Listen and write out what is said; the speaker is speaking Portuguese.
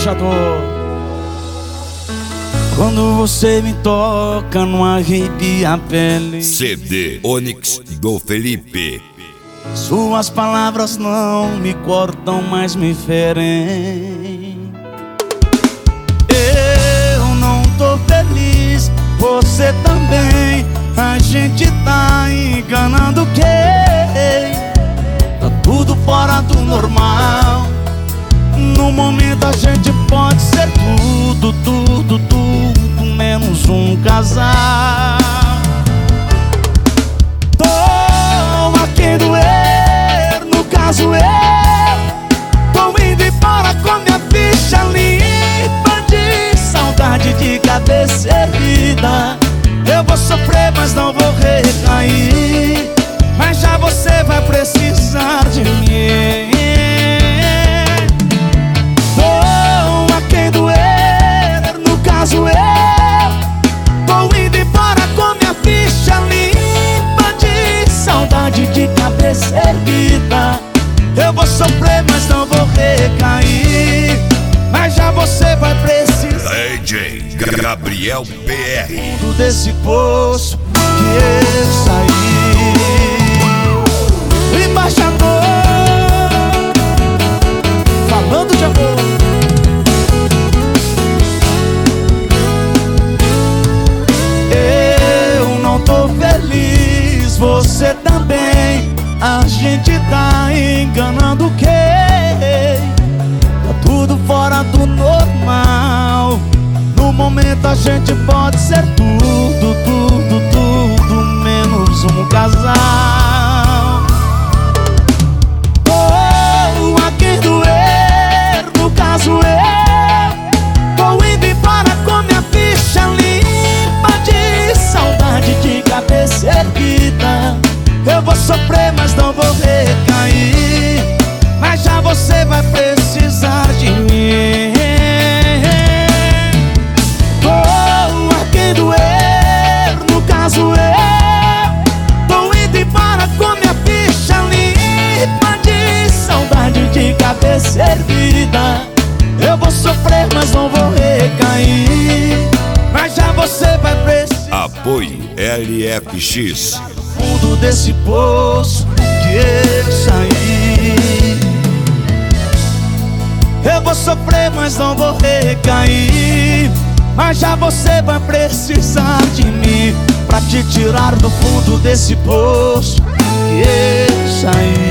embaixador. Quando você me toca, não arrepia a pele. CD Onyx do Felipe. Suas palavras não me cortam, mas me ferem. Eu não tô feliz, você também. A gente tá enganando quem? Tá tudo fora do normal. No momento a gente pode ser tudo, tudo, tudo, menos um casal. Tô a quem doer, no caso eu tô indo embora com minha ficha limpa de saudade, de cabeça erguida. Eu vou sofrer, mas não vou recair. Mas já você vai precisar de mim. Tô a quem doer, no caso eu tô indo embora com minha ficha limpa de saudade, de cabeça erguida. Eu vou sofrer, mas não vou recair. Mas já você vai precisar. DJ Gabriel PR. Fundo desse poço que eu saí. O embaixador falando de amor. Eu não tô feliz, você também. A gente tá enganando quem? Tá tudo fora do normal. No momento a gente pode ser tudo, tudo, tudo, menos um casal. Oh, a quem doer, no caso eu tô indo embora com minha ficha limpa de saudade, de cabeça erguida. Eu vou sofrer, mas não vou recair. Mas já você vai precisar de mim. Cabeça erguida, eu vou sofrer, mas não vou recair. Mas já você vai precisar. Apoio LFX. Fundo desse poço que eu saí. Eu vou sofrer, mas não vou recair. Mas já você vai precisar de mim pra te tirar do fundo desse poço que eu saí.